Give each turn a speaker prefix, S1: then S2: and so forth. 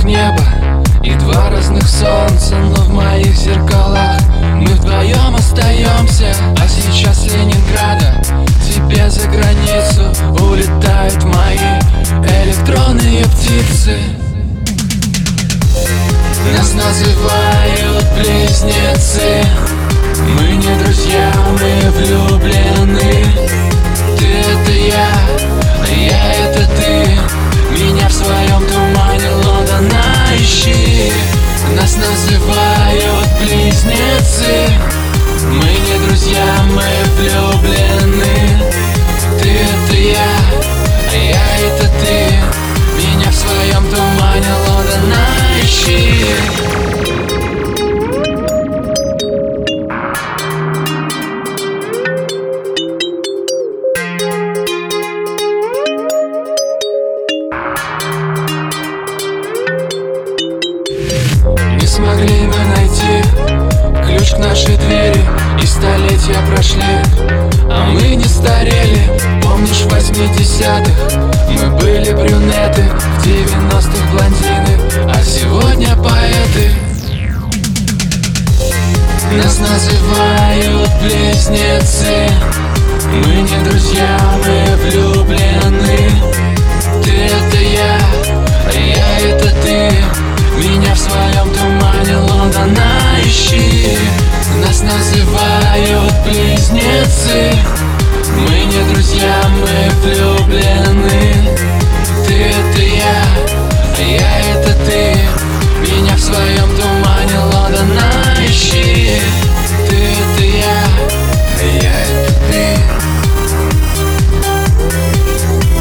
S1: небо и два разных солнца, но в моих зеркалах мы вдвоем остаемся. А сейчас с Ленинграда тебе за границу улетают мои электронные птицы. Нас называют близнецы. Мы не друзья, мы влюблены. Ты — это я, а я — это ты. Меня в своем тумане Лондона ищи. Нас называют близнецы. Мы не друзья, мы влюблены. Ты — это я, а я — это ты. Меня в своем тумане Лондона ищи. Не смогли мы найти ключ к нашей двери, и столетия прошли, а мы не старели. Помнишь, в 80-х мы были брюнеты, в 90-х блондины, а сегодня поэты. Нас называют близнецы. Мы не друзья, мы влюблены. Ты — это я, а я — это ты. Меня в своем тумане Лондона ищи. Нас называют близнецы. Мы не друзья, мы влюблены. Ты — это я, а я — это ты. Меня в своем